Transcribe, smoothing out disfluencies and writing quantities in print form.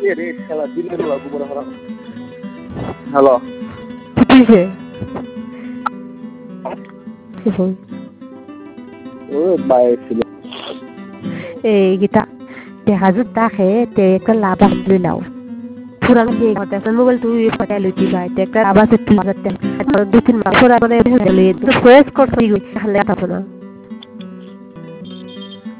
রে খেলা দিনের বেলা ঘুমোনো হারাম। হ্যালো কিসে ও বাইরে ছিল এই গীতা তে হাজুর তাকে তে একটা লাভ লই নাও পুরান যে কথা মোবাইল তুই ফাটা লইতি ভাই তে একটা আবার 2000 টাকা 2-3 মাস পরে মানে লই তো ফ্রেশ করছি খালি কথা না